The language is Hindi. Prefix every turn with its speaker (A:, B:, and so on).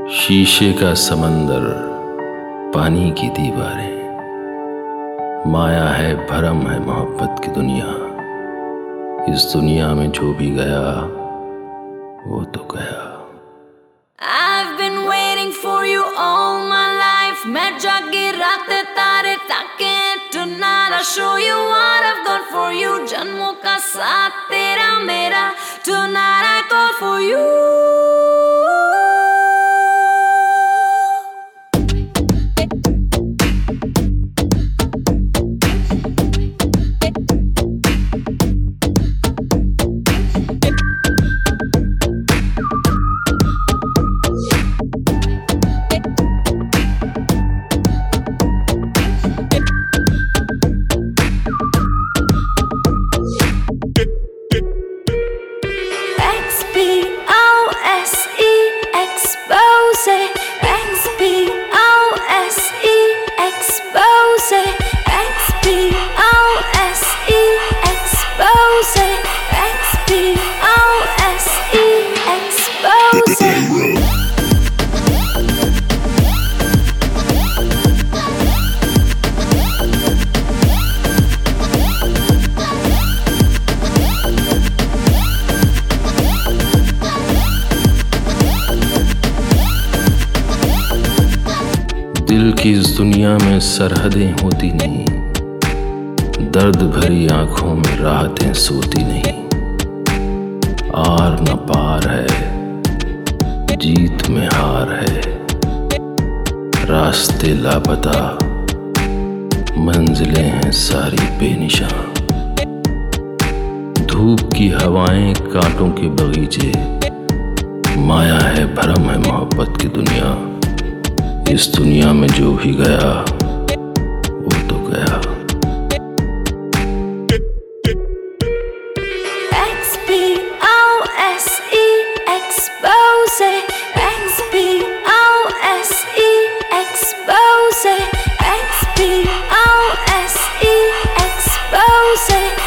A: शीशे का समंदर, पानी की दीवारें, माया है भरम है मोहब्बत की दुनिया। इस दुनिया में जो भी गया वो तो गया।
B: I've been waiting for you all my life. मैं जागी रातें तारे ताके tonight I'll show you what I've got for you. जन्मों का साथ तेरा मेरा, tonight I call for you. X-P-O-S-E, expose it. X-P-O-S-E, expose it. X-P-O-S-E, expose it. X-P-O-S-E, expose it.
A: दिल की इस दुनिया में सरहदें होती नहीं, दर्द भरी आंखों में राहतें सोती नहीं। आर न पार है, जीत में हार है, रास्ते लापता, मंजिलें हैं सारी बेनिशान। धूप की हवाएं, कांटों के बगीचे, माया है भरम है मोहब्बत की दुनिया। इस दुनिया में जो भी गया वो तो गया।
B: X-P-O-S-E, expose it. X-P-O-S-E, expose it. X-P-O-S-E, expose it.